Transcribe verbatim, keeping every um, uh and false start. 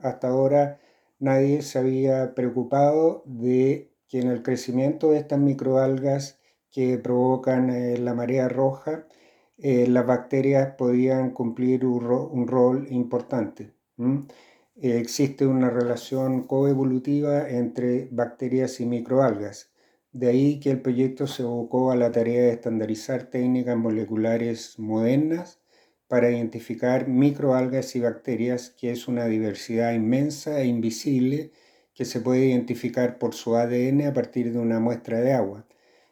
hasta ahora nadie se había preocupado de que en el crecimiento de estas microalgas que provocan eh, la marea roja, eh, las bacterias podían cumplir un, ro un rol importante. ¿m? Eh, existe una relación coevolutiva entre bacterias y microalgas. De ahí que el proyecto se abocó a la tarea de estandarizar técnicas moleculares modernas para identificar microalgas y bacterias, que es una diversidad inmensa e invisible que se puede identificar por su A D N a partir de una muestra de agua.